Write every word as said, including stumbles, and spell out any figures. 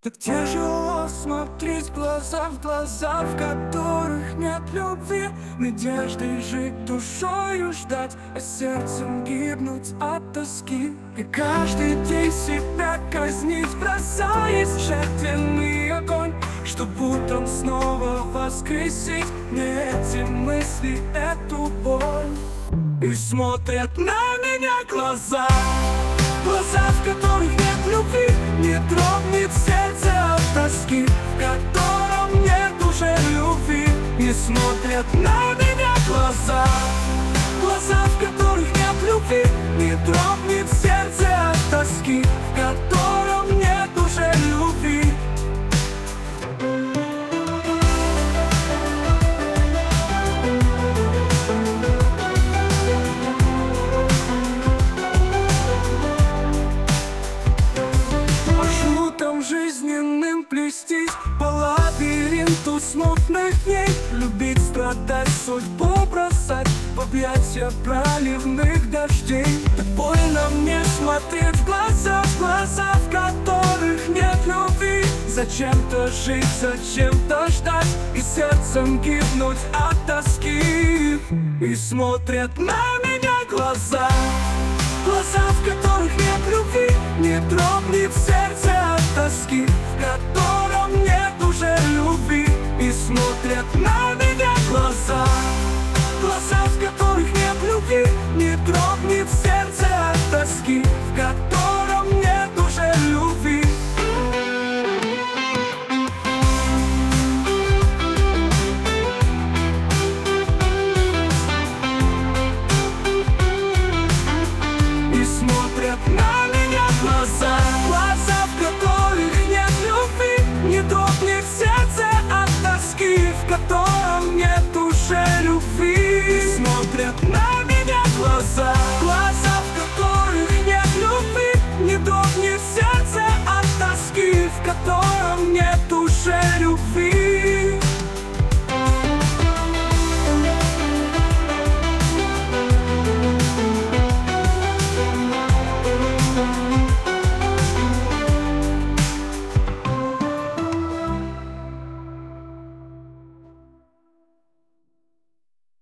Так тяжело смотреть глаза в глаза, в которых нет любви. Надеждой жить, душою ждать, а сердцем гибнуть от тоски. И каждый день себя казнить, бросаясь в жертвенный огонь, чтоб утром снова воскресить мне эти мысли, эту боль. И смотрят на меня глаза, глаза, в которых нет любви. Не дрогнет сердце от тоски, в котором нет уже любви. Не смотрят на меня глаза, глаза, в которых нет любви. Не дрогнет сердце от тоски, в котором нет уже любви. Жизненным плестись по лабиринту смутных дней, любить, страдать, судьбу бросать в объятия проливных дождей. Так больно мне смотреть в глаза, в глаза, в которых нет любви. Зачем-то жить, зачем-то ждать и сердцем гибнуть от тоски. И смотрят на меня глаза, глаза, в которых нет любви. Не дрогнет